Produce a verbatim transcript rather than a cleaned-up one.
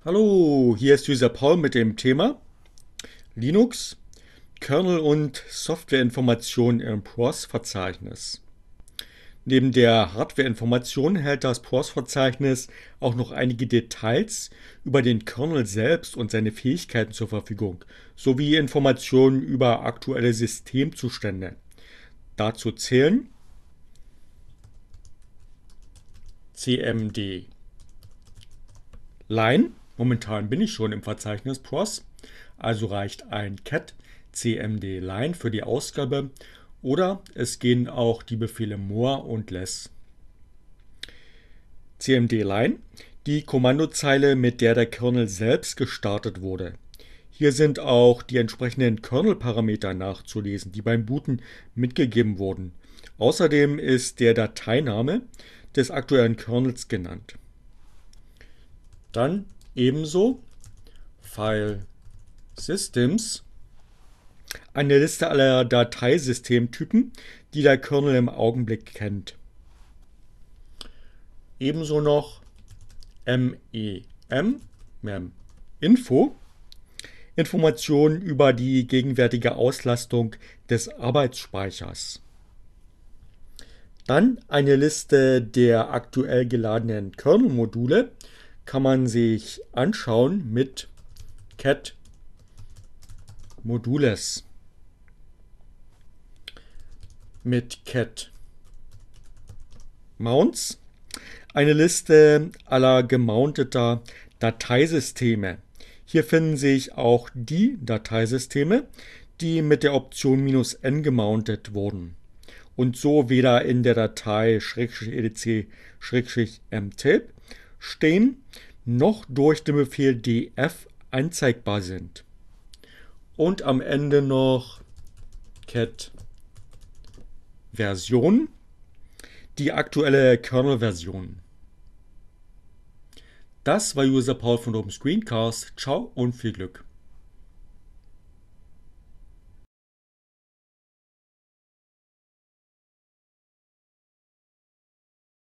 Hallo, hier ist User Paul mit dem Thema Linux, Kernel und Softwareinformationen im P R O S-Verzeichnis. Neben der Hardwareinformation hält das P R O S-Verzeichnis auch noch einige Details über den Kernel selbst und seine Fähigkeiten zur Verfügung, sowie Informationen über aktuelle Systemzustände. Dazu zählen cmd line. Momentan bin ich schon im Verzeichnis P R O S, also reicht ein cat cmd line für die Ausgabe oder es gehen auch die Befehle more und less. cmd line, die Kommandozeile, mit der der Kernel selbst gestartet wurde. Hier sind auch die entsprechenden Kernel-Parameter nachzulesen, die beim Booten mitgegeben wurden. Außerdem ist der Dateiname des aktuellen Kernels genannt. Dann ebenso File Systems, eine Liste aller Dateisystemtypen, die der Kernel im Augenblick kennt. Ebenso noch mem, mem Info, Informationen über die gegenwärtige Auslastung des Arbeitsspeichers. Dann eine Liste der aktuell geladenen Kernel-Module, kann man sich anschauen mit cat modules. Mit cat mounts eine Liste aller gemounteter Dateisysteme. Hier finden sich auch die Dateisysteme, die mit der Option "-n" gemountet wurden und so weder in der Datei "-edc"-mtape stehen, noch durch den Befehl df anzeigbar sind. Und am Ende noch cat Version, die aktuelle Kernel-Version. Das war User Paul von Open Screencast. Ciao und viel Glück.